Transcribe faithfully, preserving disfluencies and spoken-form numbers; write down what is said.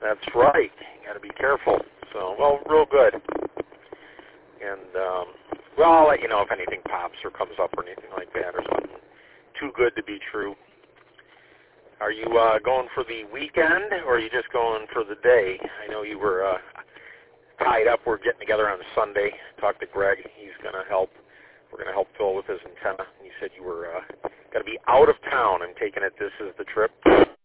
That's right. You got to be careful. So, well, real good. And, um, well, I'll let you know if anything pops or comes up or anything like that or something too good to be true. Are you uh, going for the weekend or are you just going for the day? I know you were uh, tied up. We're getting together on Sunday. Talk to Greg. He's going to help. We're going to help Phil with his antenna. You said you were uh, going to be out of town. I'm taking it this is the trip.